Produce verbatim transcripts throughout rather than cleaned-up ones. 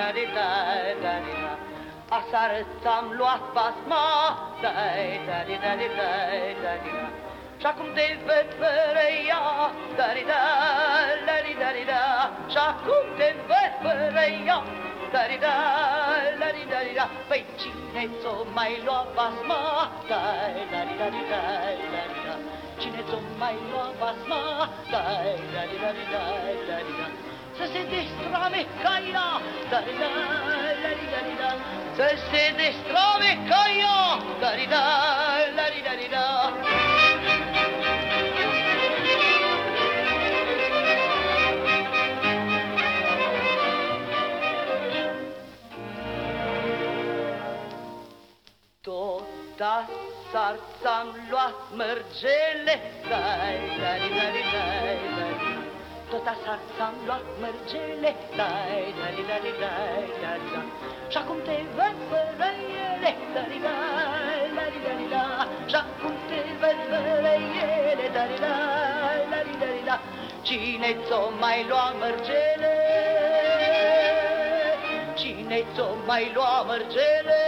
da-di-da-di-da-di-da. Aseară ți-am luat basma, da-di-da-di-da-di-da-di-da. Și-acum te văd fără ea, da-di-da-di-da-di-da. Și-acum te văd fără ea, da-di-da-di-da-di-da. Păi cine ți-o mai lua basma, da-di-da-di-da-di-da-di-da. Cine ți-o mai lua basma, da-di-da-di-da-di-da-di-da. Să se destrame ca ea, da-di-da-di-da-di-da. Să se destrame ca ea, da-di-da-di-da-di-da. Tot asar ți-am luat mărgele, da-di-da-di-da-di-da. Tot asar ți-am luat mărgele, da-di-da-di-da-di-da. Și-acum te văd fără ele, da-di-da-di-da-di-da. Și-acum te văd fără ele, da-di-da-di-da-di-da. Cine ți-o mai lua mărgele? Cine ți-o mai lua mărgele?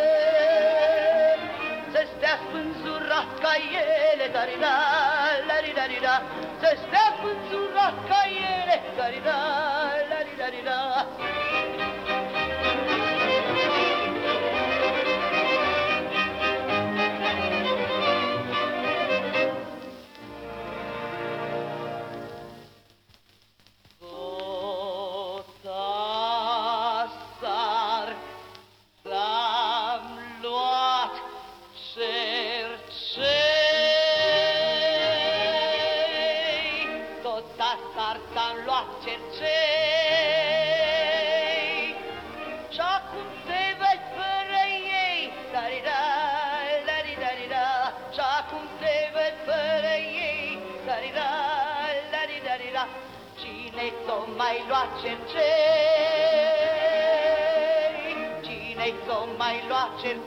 Să stea spânzurat ca ele, da-di-da-di-da-di-da. Să stea spânzurat ca ele, da-di-da-di-da-di-da. Cine ți-o mai lua cercei? Cine ți-o mai lua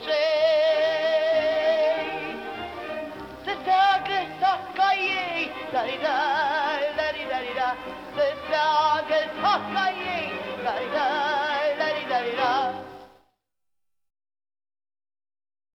cercei? Să seagă ca ei, da-di-da, da-di-da-di-da. Să seagă ca ei,